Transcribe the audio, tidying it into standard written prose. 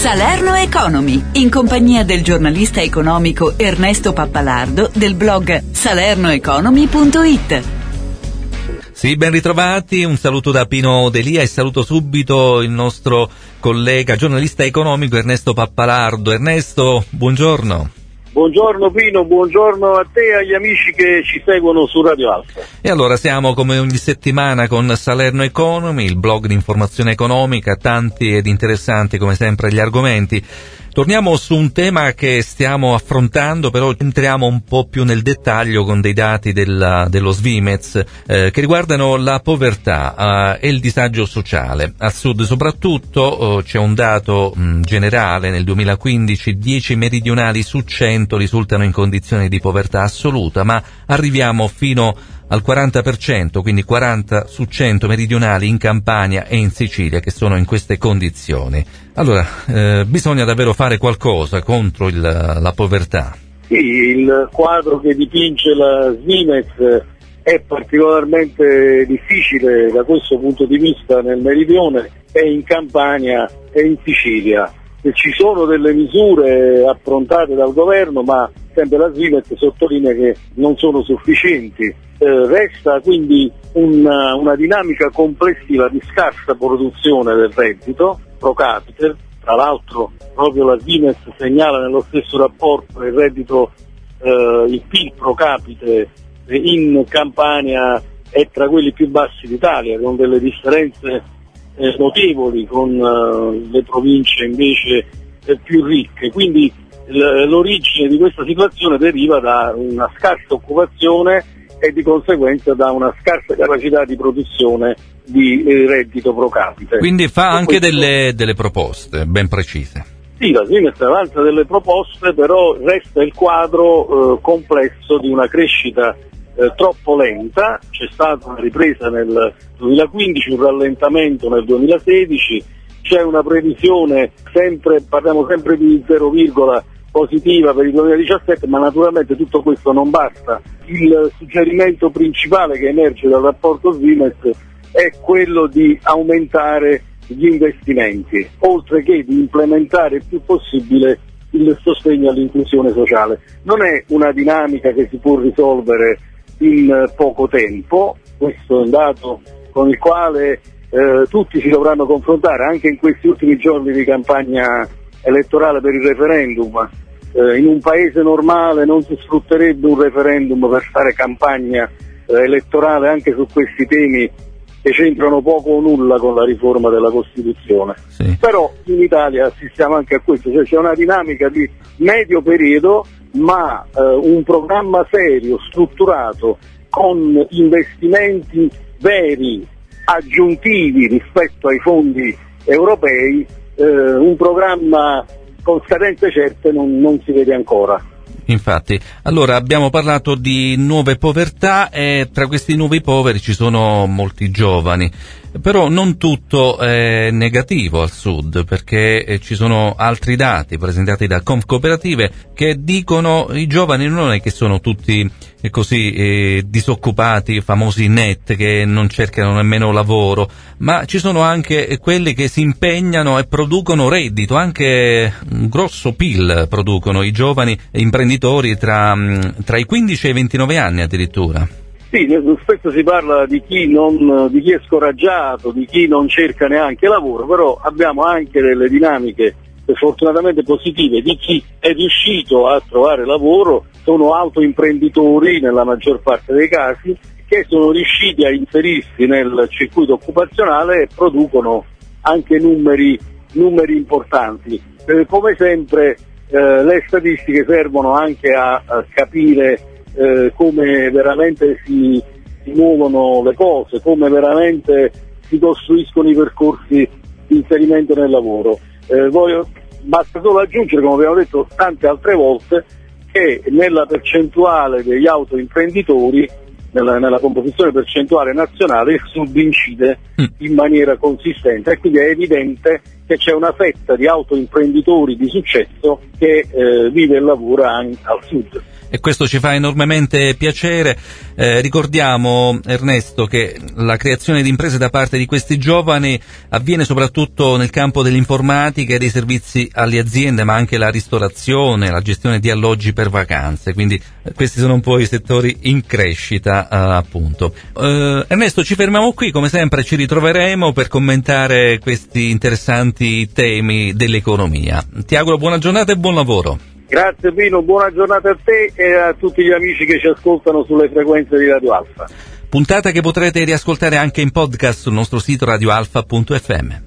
Salerno Economy, in compagnia del giornalista economico Ernesto Pappalardo del blog salernoeconomy.it. Sì, ben ritrovati, un saluto da Pino Delia e saluto subito il nostro collega giornalista economico Ernesto Pappalardo. Ernesto, buongiorno. Buongiorno Pino, buongiorno a te e agli amici che ci seguono su Radio Alfa. E allora siamo come ogni settimana con Salerno Economy, il blog di informazione economica, tanti ed interessanti come sempre gli argomenti. Torniamo su un tema che stiamo affrontando, però entriamo un po' più nel dettaglio con dei dati dello Svimez che riguardano la povertà e il disagio sociale. Al sud soprattutto c'è un dato generale: nel 2015 10 meridionali su 100 risultano in condizioni di povertà assoluta, ma arriviamo fino al 40%, quindi 40 su 100 meridionali in Campania e in Sicilia che sono in queste condizioni. Allora, bisogna davvero fare qualcosa contro la povertà. Sì, il quadro che dipinge la Svimez è particolarmente difficile da questo punto di vista nel meridione e in Campania e in Sicilia. Ci sono delle misure approntate dal governo, ma sempre la Svimez sottolinea che non sono sufficienti. Resta quindi una dinamica complessiva di scarsa produzione del reddito pro capite. Tra l'altro proprio la Svimez segnala nello stesso rapporto il reddito, il PIL pro capite in Campania è tra quelli più bassi d'Italia, con delle differenze notevoli con le province invece più ricche. Quindi l'origine di questa situazione deriva da una scarsa occupazione e di conseguenza da una scarsa capacità di produzione di reddito pro capite. Quindi fa anche delle proposte ben precise. Sì, la Svimez avanza delle proposte, però resta il quadro complesso di una crescita troppo lenta. C'è stata una ripresa nel 2015, un rallentamento nel 2016, c'è una previsione parliamo sempre di 0, positiva per il 2017, ma naturalmente tutto questo non basta. Il suggerimento principale che emerge dal rapporto Svimez è quello di aumentare gli investimenti, oltre che di implementare il più possibile il sostegno all'inclusione sociale. Non è una dinamica che si può risolvere in poco tempo, questo è un dato con il quale tutti si dovranno confrontare anche in questi ultimi giorni di campagna elettorale per il referendum. In un paese normale non si sfrutterebbe un referendum per fare campagna elettorale anche su questi temi che c'entrano poco o nulla con la riforma della Costituzione. Sì. Però in Italia assistiamo anche a questo, cioè c'è una dinamica di medio periodo, ma un programma serio, strutturato, con investimenti veri, aggiuntivi rispetto ai fondi europei, un programma con scadenze certe non si vede ancora. Infatti, allora abbiamo parlato di nuove povertà e tra questi nuovi poveri ci sono molti giovani, però non tutto è negativo al sud, perché ci sono altri dati presentati da Confcooperative che dicono i giovani non è che sono tutti così disoccupati, famosi net che non cercano nemmeno lavoro, ma ci sono anche quelli che si impegnano e producono reddito, anche un grosso PIL producono i giovani imprenditori tra i 15 e i 29 anni addirittura. Sì, spesso si parla di chi è scoraggiato, di chi non cerca neanche lavoro, però abbiamo anche delle dinamiche fortunatamente positive di chi è riuscito a trovare lavoro, sono autoimprenditori nella maggior parte dei casi, che sono riusciti a inserirsi nel circuito occupazionale e producono anche numeri importanti. Come sempre le statistiche servono anche a capire come veramente si muovono le cose, come veramente si costruiscono i percorsi di inserimento nel lavoro. Basta solo aggiungere, come abbiamo detto tante altre volte, che nella percentuale degli autoimprenditori, nella composizione percentuale nazionale, il Sud incide in maniera consistente, e quindi è evidente che c'è una fetta di autoimprenditori di successo che vive e lavora anche al sud. E questo ci fa enormemente piacere. Ricordiamo, Ernesto, che la creazione di imprese da parte di questi giovani avviene soprattutto nel campo dell'informatica e dei servizi alle aziende, ma anche la ristorazione, la gestione di alloggi per vacanze, quindi questi sono un po' i settori in crescita, appunto. Ernesto, ci fermiamo qui, come sempre ci ritroveremo per commentare questi interessanti temi dell'economia. Ti auguro buona giornata e buon lavoro. Grazie Pino, buona giornata a te e a tutti gli amici che ci ascoltano sulle frequenze di Radio Alfa. Puntata che potrete riascoltare anche in podcast sul nostro sito radioalfa.fm.